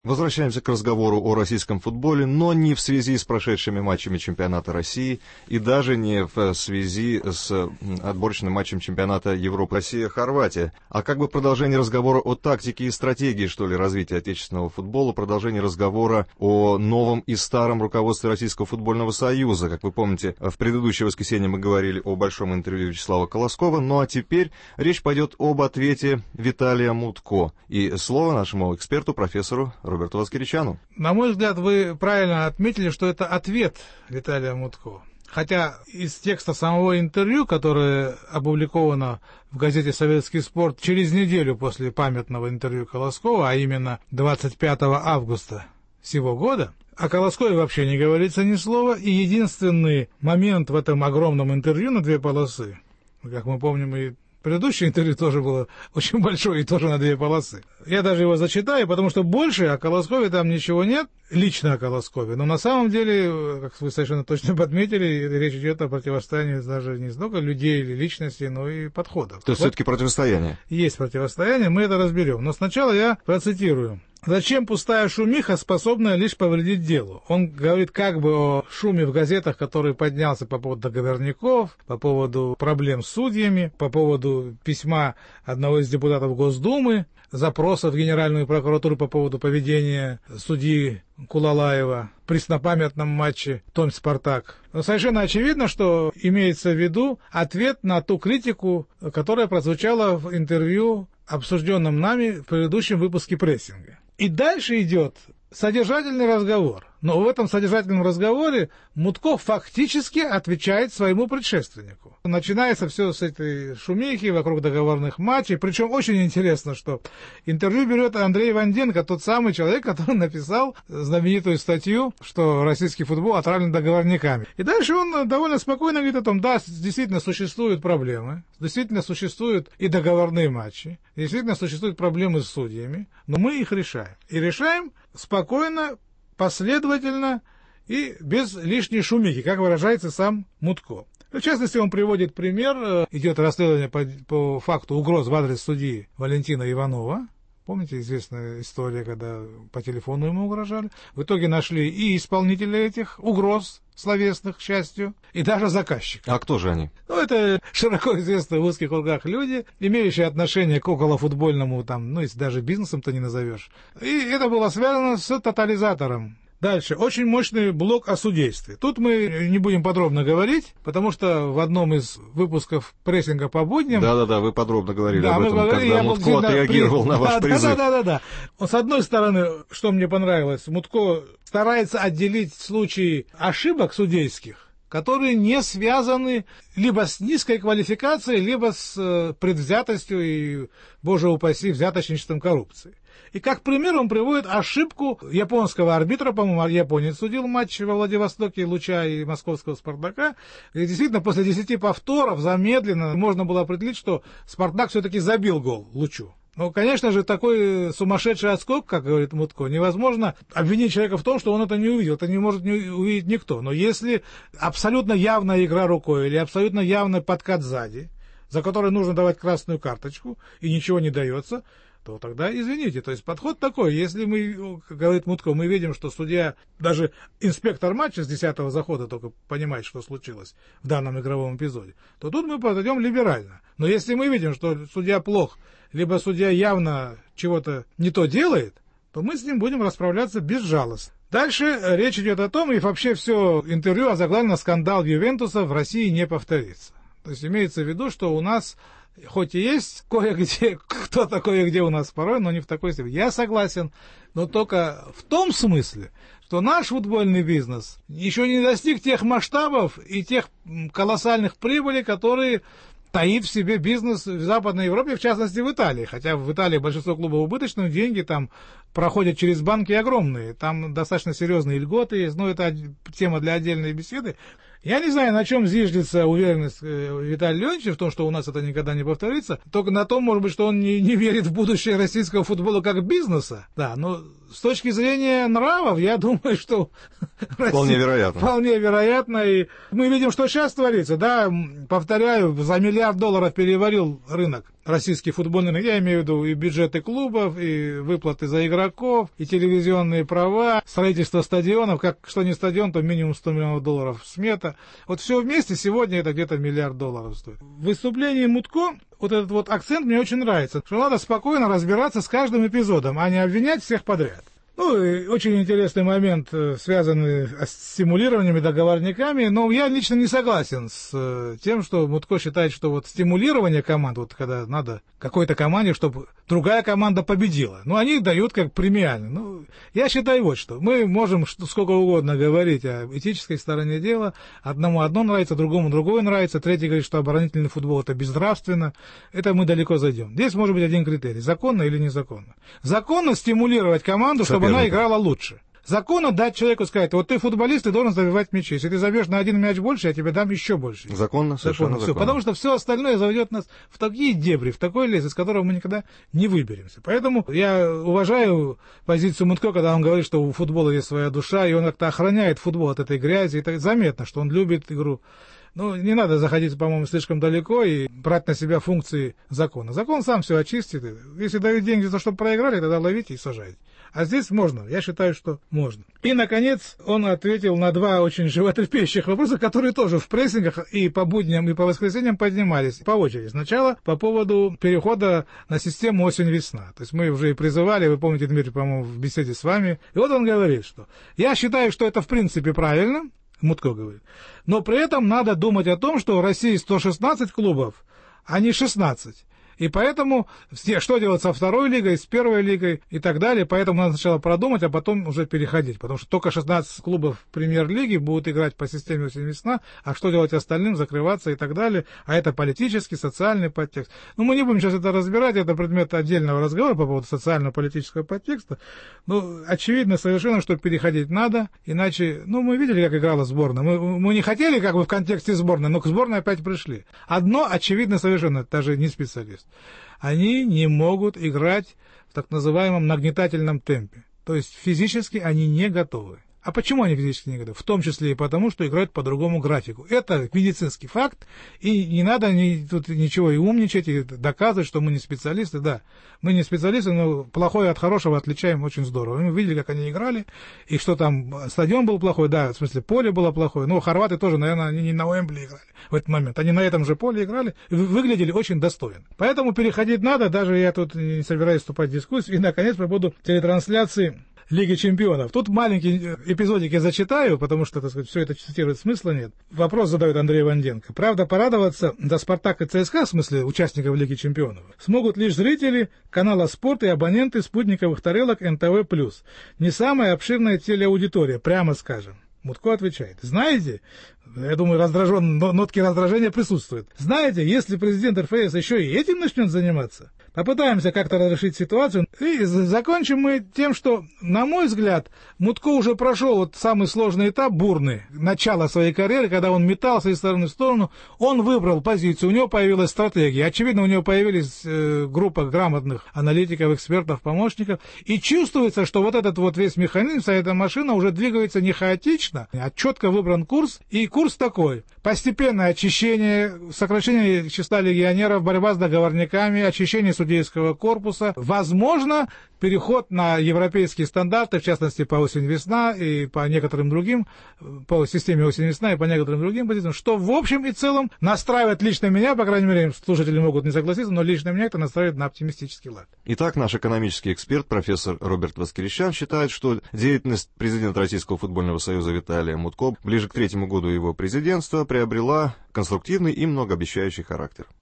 Возвращаемся к разговору о российском футболе, но не в связи с прошедшими матчами чемпионата России и даже не в связи с отборочным матчем чемпионата Европы Россия-Хорватия, а как бы продолжение разговора о тактике и стратегии, что ли, развития отечественного футбола, продолжение разговора о новом и старом руководстве Российского футбольного союза. Как вы помните, в предыдущее воскресенье мы говорили о большом интервью Вячеслава Колоскова, ну а теперь речь пойдет об ответе Виталия Мутко. И слово нашему эксперту, профессору Роберту Воскиричану. На мой взгляд, вы правильно отметили, что это ответ Виталия Мутко. Хотя из текста самого интервью, которое опубликовано в газете «Советский спорт» через неделю после памятного интервью Колоскова, а именно 25 августа сего года, о Колоскове вообще не говорится ни слова, и единственный момент в этом огромном интервью на 2 полосы, как мы помним, и предыдущее интервью тоже было очень большое и тоже на 2 полосы. Я даже его зачитаю, потому что больше о Колоскове там ничего нет, лично о Колоскове. Но на самом деле, как вы совершенно точно подметили, речь идет о противостоянии даже не столько людей или личностей, но и подходов. То есть все-таки противостояние? Есть противостояние, мы это разберем. Но сначала я процитирую. «Зачем пустая шумиха, способная лишь повредить делу?» Он говорит как бы о шуме в газетах, который поднялся по поводу договорников, по поводу проблем с судьями, по поводу письма одного из депутатов Госдумы, запроса в Генеральную прокуратуру по поводу поведения судьи Кулалаева в преснопамятном матче Томь-Спартак. Но совершенно очевидно, что имеется в виду ответ на ту критику, которая прозвучала в интервью, обсужденном нами в предыдущем выпуске прессинга. И дальше идет содержательный разговор. Но в этом содержательном разговоре Мутко фактически отвечает своему предшественнику. Начинается все с этой шумихи вокруг договорных матчей. Причем очень интересно, что интервью берет Андрей Ванденко, тот самый человек, который написал знаменитую статью, что российский футбол отравлен договорниками. И дальше он довольно спокойно говорит о том, да, действительно существуют проблемы, действительно существуют и договорные матчи, действительно существуют проблемы с судьями, но мы их решаем. И решаем спокойно, последовательно и без лишней шумихи, как выражается сам Мутко. В частности, он приводит пример. Идет расследование по факту угроз в адрес судьи Валентина Иванова. Помните известная история, когда по телефону ему угрожали? В итоге нашли и исполнителя этих угроз словесных, к счастью, и даже заказчика. А кто же они? Ну, это широко известные в узких кругах люди, имеющие отношение к околофутбольному, там, ну, если даже бизнесом-то не назовешь. И это было связано с тотализатором. Дальше. Очень мощный блок о судействе. Тут мы не будем подробно говорить, потому что в одном из выпусков прессинга по будням... Да-да-да, вы подробно говорили об этом, когда Мутко отреагировал на ваш призыв. Да. С одной стороны, что мне понравилось, Мутко старается отделить случаи ошибок судейских, которые не связаны либо с низкой квалификацией, либо с предвзятостью и, боже упаси, взяточничеством, коррупцией. И как пример он приводит ошибку японского арбитра, по-моему, японец судил матч во Владивостоке Луча и московского Спартака. И действительно, после 10 повторов замедленно можно было определить, что Спартак все-таки забил гол Лучу. Ну, конечно же, такой сумасшедший отскок, как говорит Мутко, невозможно обвинить человека в том, что он это не увидел. Это не может не увидеть никто. Но если абсолютно явная игра рукой или абсолютно явный подкат сзади, за который нужно давать красную карточку, и ничего не дается, то тогда извините. То есть подход такой. Если мы, как говорит Мутко, мы видим, что судья, даже инспектор матча с 10-го захода только понимает, что случилось в данном игровом эпизоде, то тут мы подойдем либерально. Но если мы видим, что судья плох, либо судья явно чего-то не то делает, то мы с ним будем расправляться безжалостно. Дальше речь идет о том, и вообще все интервью озаглавлено «Скандал Ювентуса в России не повторится». То есть имеется в виду, что у нас хоть и есть кое-где, кто такое где у нас порой, но не в такой степени. Я согласен, но только в том смысле, что наш футбольный бизнес еще не достиг тех масштабов и тех колоссальных прибылей, которые таит в себе бизнес в Западной Европе, в частности в Италии. Хотя в Италии большинство клубов убыточных, деньги там проходят через банки огромные. Там достаточно серьезные льготы есть, но это тема для отдельной беседы. Я не знаю, на чем зиждется уверенность Виталия Леонидовича в том, что у нас это никогда не повторится. Только на том, может быть, что он не верит в будущее российского футбола как бизнеса. Да, но с точки зрения нравов, я думаю, что... Вполне вероятно. Вполне вероятно. И мы видим, что сейчас творится. Да, повторяю, за $1 миллиард переварил рынок российский футбольный рынок. Я имею в виду и бюджеты клубов, и выплаты за игроков, и телевизионные права, строительство стадионов. Как что не стадион, то минимум $100 миллионов смета. Вот все вместе сегодня это где-то $1 миллиард стоит. В выступлении Мутко вот этот вот акцент мне очень нравится, что надо спокойно разбираться с каждым эпизодом, а не обвинять всех подряд. Ну, и очень интересный момент, связанный с стимулированиями, договорниками, но я лично не согласен с тем, что Мутко считает, что вот стимулирование команд, вот когда надо какой-то команде, чтобы другая команда победила, ну, они дают как премиально. Ну, я считаю вот что. Мы можем сколько угодно говорить о этической стороне дела, одному одно нравится, другому другое нравится, третий говорит, что оборонительный футбол это безнравственно, это мы далеко зайдем. Здесь может быть один критерий, законно или незаконно. Законно стимулировать команду, чтобы она играла лучше. Законно дать человеку сказать, вот ты футболист, ты должен забивать мячи. Если ты забьешь на один мяч больше, я тебе дам еще больше. Законно, совершенно законно. Потому что все остальное заведет нас в такие дебри, в такой лес, из которого мы никогда не выберемся. Поэтому я уважаю позицию Мутко, когда он говорит, что у футбола есть своя душа, и он как-то охраняет футбол от этой грязи. И так заметно, что он любит игру. Ну, не надо заходить, по-моему, слишком далеко и брать на себя функции закона. Закон сам все очистит. Если дают деньги за что проиграли, тогда ловите и сажайте. А здесь можно, я считаю, что можно. И, наконец, он ответил на два очень животрепещущих вопроса, которые тоже в прессингах и по будням, и по воскресеньям поднимались по очереди. Сначала по поводу перехода на систему осень-весна. То есть мы уже и призывали, вы помните, Дмитрий, по-моему, в беседе с вами. И вот он говорит, что я считаю, что это в принципе правильно, Мутко говорит, но при этом надо думать о том, что в России 116 клубов, а не 16. И поэтому, что делать со второй лигой, с первой лигой и так далее. Поэтому надо сначала продумать, а потом уже переходить. Потому что только 16 клубов премьер-лиги будут играть по системе осень-весна, а что делать остальным, закрываться и так далее. А это политический, социальный подтекст. Ну, мы не будем сейчас это разбирать, это предмет отдельного разговора по поводу социально-политического подтекста. Но очевидно совершенно, что переходить надо, иначе, ну, мы видели, как играла сборная. Мы не хотели как бы в контексте сборной, но к сборной опять пришли. Одно очевидно совершенно, даже не специалист. Они не могут играть в так называемом нагнетательном темпе. То есть физически они не готовы. А почему они физически не готовы? В том числе и потому, что играют по другому графику. Это медицинский факт, и не надо тут ничего и умничать, и доказывать, что мы не специалисты. Да, мы не специалисты, но плохое от хорошего отличаем очень здорово. Мы видели, как они играли, и что там стадион был плохой, да, в смысле поле было плохое. Но хорваты тоже, наверное, они не на Уэмбли играли в этот момент. Они на этом же поле играли, и выглядели очень достойно. Поэтому переходить надо, даже я тут не собираюсь вступать в дискуссию. И, наконец, по поводу телетрансляции Лиги чемпионов. Тут маленький эпизодик я зачитаю, потому что, так сказать, все это цитировать смысла нет. Вопрос задает Андрей Ванденко. Правда, порадоваться за «Спартак» и ЦСКА, в смысле участников Лиги чемпионов, смогут лишь зрители канала «Спорт» и абоненты спутниковых тарелок НТВ+. Не самая обширная телеаудитория, прямо скажем. Мутко отвечает. Знаете, я думаю, нотки раздражения присутствуют. Знаете, если президент РФС еще и этим начнет заниматься, попытаемся как-то разрешить ситуацию. И закончим мы тем, что, на мой взгляд, Мутко уже прошел вот самый сложный этап, бурный, начало своей карьеры, когда он метался из стороны в сторону. Он выбрал позицию, у него появилась стратегия. Очевидно, у него появились группа грамотных аналитиков, экспертов, помощников. И чувствуется, что вот этот вот весь механизм, вся эта машина уже двигается не хаотично, а четко выбран курс. И курс такой. Постепенное очищение, сокращение числа легионеров, борьба с договорниками, очищение судейского корпуса. Возможно, переход на европейские стандарты, в частности, по осень-весна и по некоторым другим, по системе осень-весна и по некоторым другим позициям, что в общем и целом настраивает лично меня, по крайней мере, слушатели могут не согласиться, но лично меня это настраивает на оптимистический лад. Итак, наш экономический эксперт, профессор Роберт Воскресян, считает, что деятельность президента Российского футбольного союза Виталия Мутко ближе к третьему году его президентства приобрела конструктивный и многообещающий характер.